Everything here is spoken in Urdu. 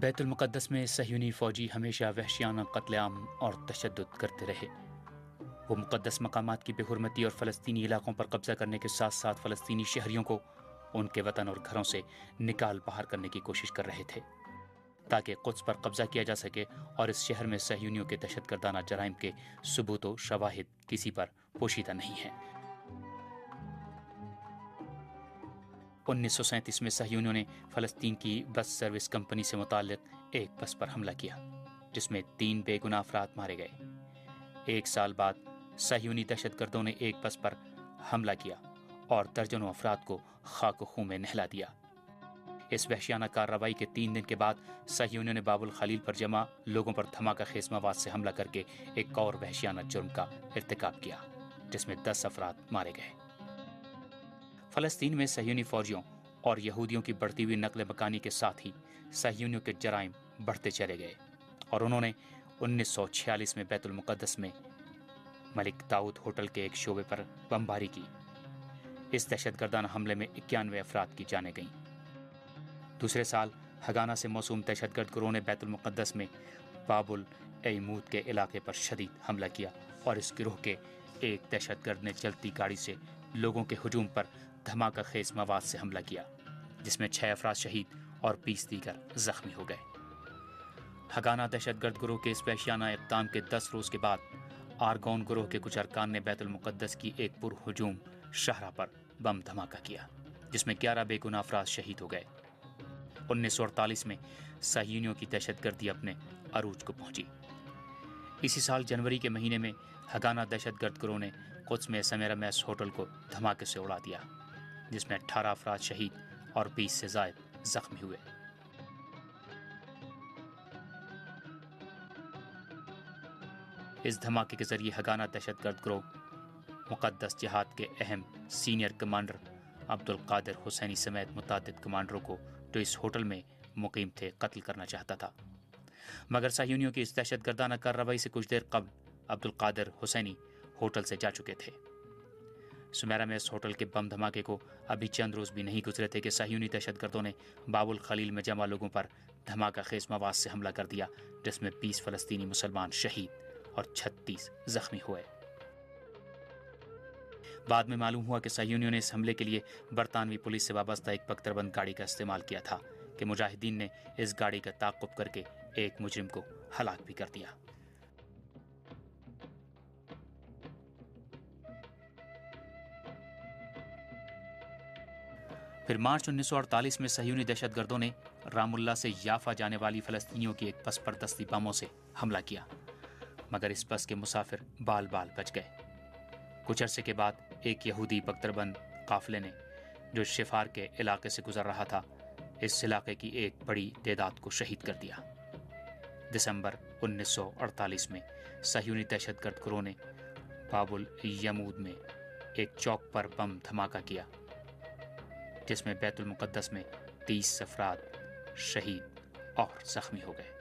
بیت المقدس میں صہیونی فوجی ہمیشہ وحشیانہ قتل عام اور تشدد کرتے رہے۔ وہ مقدس مقامات کی بے حرمتی اور فلسطینی علاقوں پر قبضہ کرنے کے ساتھ ساتھ فلسطینی شہریوں کو ان کے وطن اور گھروں سے نکال باہر کرنے کی کوشش کر رہے تھے تاکہ قدس پر قبضہ کیا جا سکے اور اس شہر میں صہیونیوں کے دہشت گردانہ جرائم کے ثبوت و شواہد کسی پر پوشیدہ نہیں ہیں۔ 1937 میں صہیونیوں نے فلسطین کی بس سروس کمپنی سے متعلق ایک بس پر حملہ کیا جس میں 3 بے گناہ افراد مارے گئے۔ 1 سال بعد صہیونی دہشت گردوں نے ایک بس پر حملہ کیا اور درجنوں افراد کو خاک و خون میں نہلا دیا۔ اس وحشیانہ کارروائی کے 3 دن کے بعد صہیونیوں نے باب الخلیل پر جمع لوگوں پر دھماکہ خیز مواد سے حملہ کر کے ایک اور وحشیانہ جرم کا ارتکاب کیا جس میں 10 افراد مارے گئے۔ فلسطین میں صہیونی فوجیوں اور یہودیوں کی بڑھتی ہوئی نقل مکانی کے ساتھ ہی صہیونیوں کے جرائم بڑھتے چلے گئے اور انہوں نے 1946 میں بیت المقدس میں ملک داؤد ہوٹل کے ایک شعبے پر بمباری کی۔ اس دہشت گردانہ حملے میں 91 افراد کی جانیں گئیں۔ دوسرے سال ہگانا سے موسوم دہشت گرد گروہ نے بیت المقدس میں باب العیمود کے علاقے پر شدید حملہ کیا اور اس گروہ کے ایک دہشت گرد نے چلتی گاڑی سے لوگوں کے ہجوم پر دھماکہ خیز مواد سے حملہ کیا جس میں 6 افراد شہید اور 20 دیگر زخمی ہو گئے۔ ہگانا دہشت گرد گروہ کے اس وحشیانہ اقدام کے 10 روز کے بعد آرگون گروہ کے کچھ ارکان نے بیت المقدس کی ایک پرہجوم شاہراہ پر بم دھماکہ کیا جس میں 11 بے گناہ افراد شہید ہو گئے۔ 1948 میں صہیونیوں کی دہشت گردی اپنے عروج کو پہنچی۔ اسی سال جنوری کے مہینے میں ہگانا دہشت گرد گروہ نے قدس میں سمیرا میس ہوٹل کو دھماکے سے اڑا دیا جس میں 18 افراد شہید اور 20 سے زائد زخمی ہوئے۔ اس دھماکے کے ذریعے ہگانا دہشت گرد گروہ مقدس جہاد کے اہم سینئر کمانڈر عبد القادر حسینی سمیت متعدد کمانڈروں کو جو اس ہوٹل میں مقیم تھے قتل کرنا چاہتا تھا، مگر صہیونیوں کی اس دہشت گردانہ کارروائی سے کچھ دیر قبل عبد القادر حسینی ہوٹل سے جا چکے تھے۔ سمیرا میس ہوٹل کے بم دھماکے کو ابھی چند روز بھی نہیں گزرے تھے کہ صہیونی دہشت گردوں نے باب الخلیل میں جمع لوگوں پر دھماکہ خیز مواد سے حملہ کر دیا جس میں 20 فلسطینی مسلمان شہید اور 36 زخمی ہوئے۔ بعد میں معلوم ہوا کہ صہیونیوں نے اس حملے کے لیے برطانوی پولیس سے وابستہ ایک بختربند گاڑی کا استعمال کیا تھا کہ مجاہدین نے اس گاڑی کا تعاقب کر کے ایک مجرم کو ہلاک بھی کر دیا۔ پھر مارچ 1948 میں صہیونی دہشت گردوں نے رام اللہ سے یافا جانے والی فلسطینیوں کی ایک بس پر دستی بموں سے حملہ کیا، مگر اس بس کے مسافر بال بال بچ گئے۔ کچھ عرصے کے بعد ایک یہودی بختربند قافلے نے جو شفار کے علاقے سے گزر رہا تھا اس علاقے کی ایک بڑی تعداد کو شہید کر دیا۔ دسمبر 1948 میں صہیونی دہشت گرد گروہ نے باب العیمود میں ایک چوک پر بم دھماکہ کیا جس میں بیت المقدس میں 30 افراد شہید اور زخمی ہو گئے۔